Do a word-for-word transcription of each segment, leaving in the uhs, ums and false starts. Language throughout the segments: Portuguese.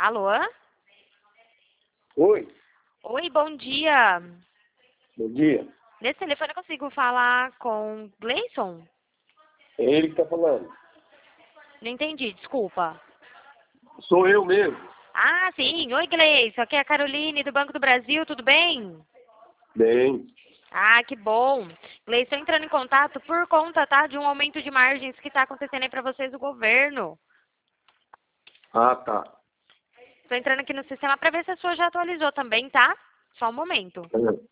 Alô? Oi, Oi, bom dia. bom dia. Nesse telefone eu consigo falar com Gleison? É ele que está falando. Não entendi, desculpa. Sou eu mesmo. Ah, sim. Oi, Gleison. Aqui é a Caroline do Banco do Brasil, tudo bem? Bem. Ah, que bom. Gleison, entrando em contato por conta, tá, de um aumento de margens que está acontecendo aí para vocês do governo. Ah, tá. Estou entrando aqui no sistema para ver se a sua já atualizou também, tá? Só um momento. É.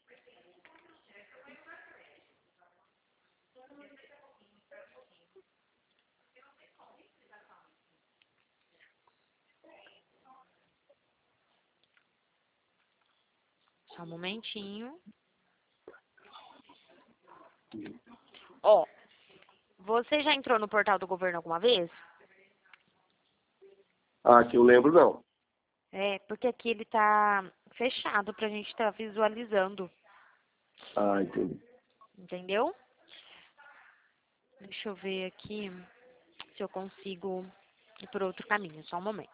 Só um momentinho. Ó, você já entrou no portal do governo alguma vez? Ah, que eu lembro não. É, porque aqui ele tá fechado pra gente estar visualizando, Ah, entendi. entendeu? Deixa eu ver aqui se eu consigo ir por outro caminho, só um momento.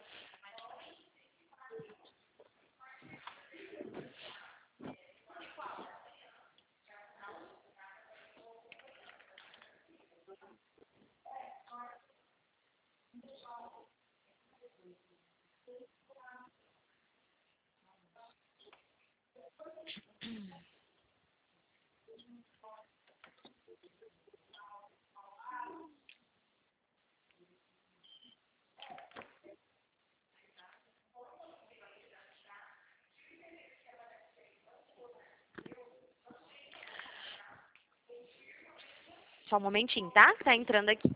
Só um momentinho, tá? Tá entrando aqui.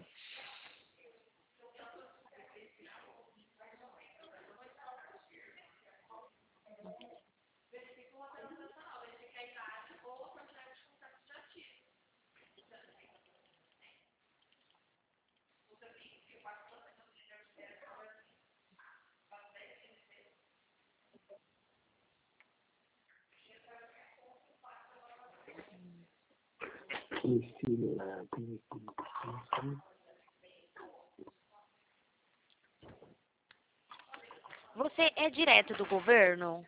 Você é direto do governo?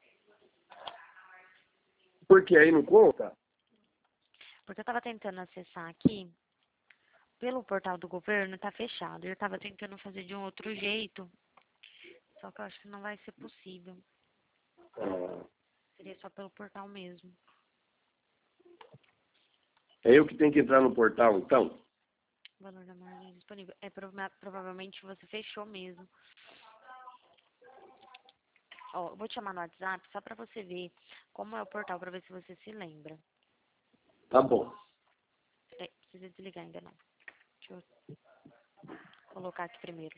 Porque aí não conta? Porque eu tava tentando acessar aqui pelo portal do governo, tá fechado. Eu tava tentando fazer de um outro jeito, só que eu acho que não vai ser possível. Ah, Seria só pelo portal mesmo. é eu que tenho que entrar no portal, então? Valor da margem disponível. É, prova- provavelmente você fechou mesmo. Ó, eu vou te chamar no WhatsApp só pra você ver como é o portal, pra ver se você se lembra. Tá bom. É, precisa desligar ainda não. Deixa eu colocar aqui primeiro.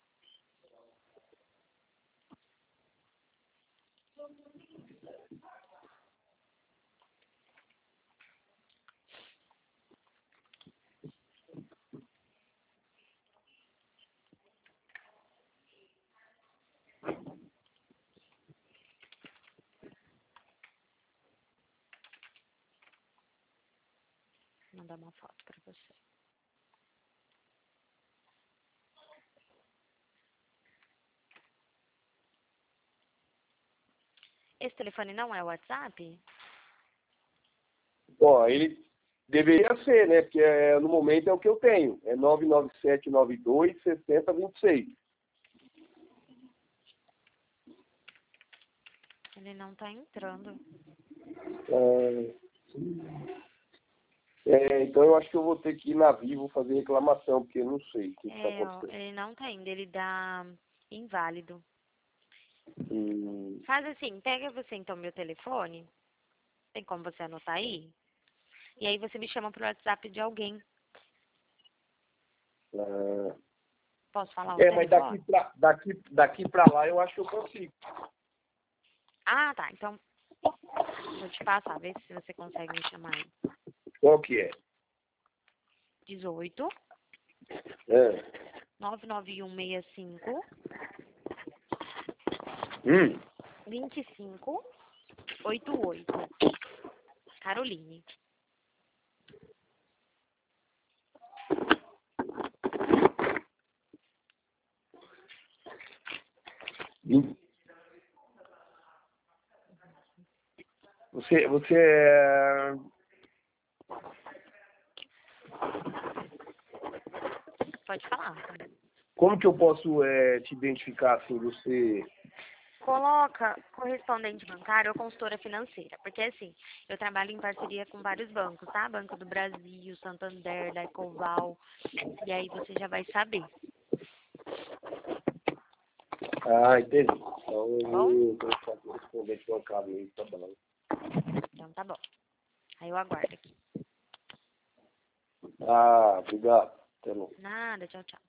Vou mandar uma foto pra você. Esse telefone não é o WhatsApp? Ó, ele deveria ser, né? Porque é, no momento é o que eu tenho. É nove nove sete nove dois seis zero dois seis. Ele não tá entrando. Ah, é, então eu acho que eu vou ter que ir na Vivo fazer reclamação, porque eu não sei o que está É, ó, acontecendo. ele não tá indo, ele dá inválido. Hum, Faz assim, pega você então meu telefone, tem como você anotar aí? E aí você me chama pro WhatsApp de alguém. ah, Posso falar o é, mas daqui telefone? pra, daqui, daqui pra lá eu acho que eu consigo. Ah, tá, então vou te passar, vê se você consegue me chamar aí. Qual que é? dezoito, É. nove nove um seis cinco, Hum. vinte e cinco, oitenta e oito. Caroline. Você, você é... Pode falar. Como que eu posso é, te identificar assim, você... Coloca correspondente bancário ou consultora financeira, porque assim, eu trabalho em parceria com vários bancos, tá? Banco do Brasil, Santander, da Ecoval, e aí você já vai saber. Ah, entendi. Então eu Bom? vou colocar correspondente bancário aí, tá bom. Então tá bom. Aí eu aguardo aqui. Ah, obrigado. Até logo. Nada, tchau, tchau.